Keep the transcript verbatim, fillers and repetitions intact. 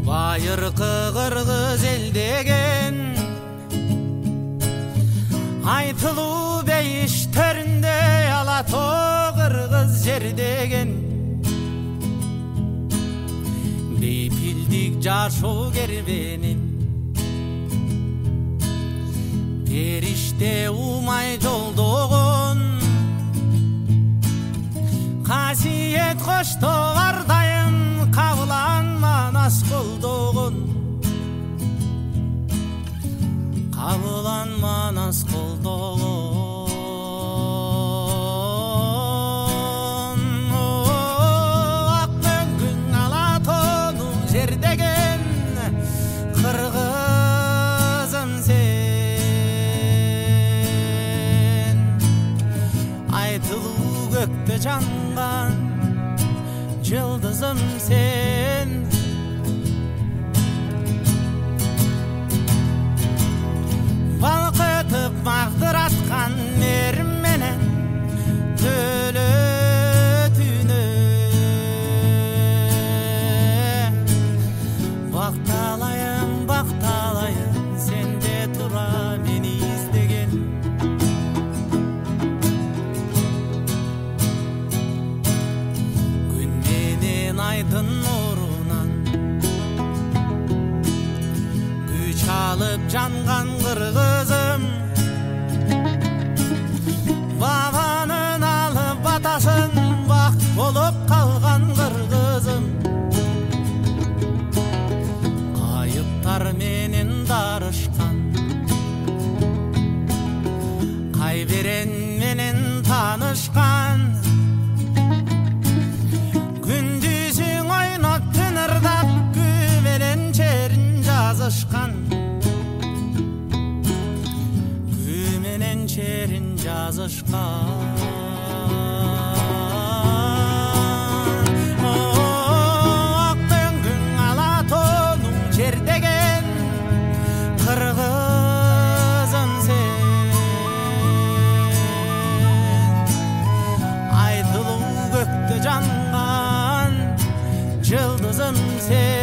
Байыркы кыргыз эл деген айтылуу бейиштеринде ала тоо кыргыз жер деген бейпилдик жашоо кербенин периште умай жолдогон касиет коштоо ар дайым кабыланман ас колдогон кабыланман ас колдогон ак мөңгүң ала тоону жер деген кыргызым сен айтылуу көктө жанган жылдызым сен балкытып магдыраткан мерим менен төлөтүнө бакталайын бакталайын сенде тура мени издеген күн менен айдын нурунан күч алып жанган кыргызым бабанын алып батасын бак болуп калган кыргызым кайыптар менен дарышкан кайберен менен таанышкан күндүзүң ойноп түн ырдап күү менен черин жазышкан күү менен черин жазышкан ак мөңгүң ала тоону жер деген кыргызым сен айтылуу көктө жанган жылдызым сен